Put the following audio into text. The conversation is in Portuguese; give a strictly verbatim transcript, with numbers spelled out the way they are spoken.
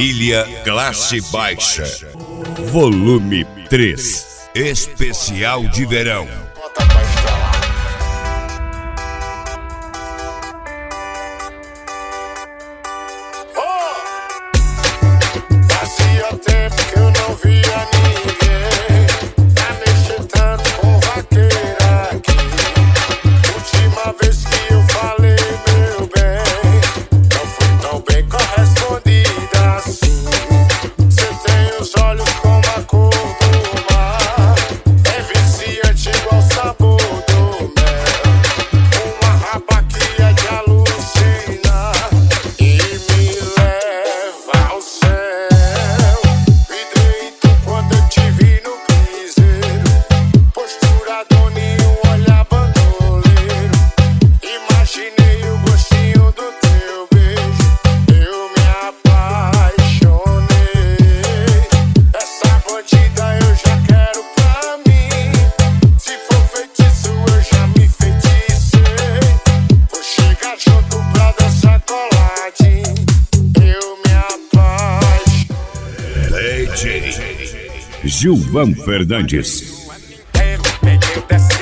Família Classe Baixa. Volume três. Especial de verão. Fazia tempo que eu não via ninguém tá mexer tanto com vaqueira aqui. Última vez que eu falei, meu bem, não fui tão bem correspondida assim. Você tem os olhos como a cor do mar, é viciante igual o sabor do mel. Uma rapa que é de alucinar e me leva ao céu. Vidreito quando eu te vi no piseiro, postura doninho, olhar bandoleiro. Imaginei o gostinho do teu beijo, eu me apaixonei. Essa bandida eu já quero pra mim. Se for feitiço eu já me feiticei. Vou chegar junto pra dançar coladinho, eu me apaixonei. D J Gilvan Fernandes. Peguei dessa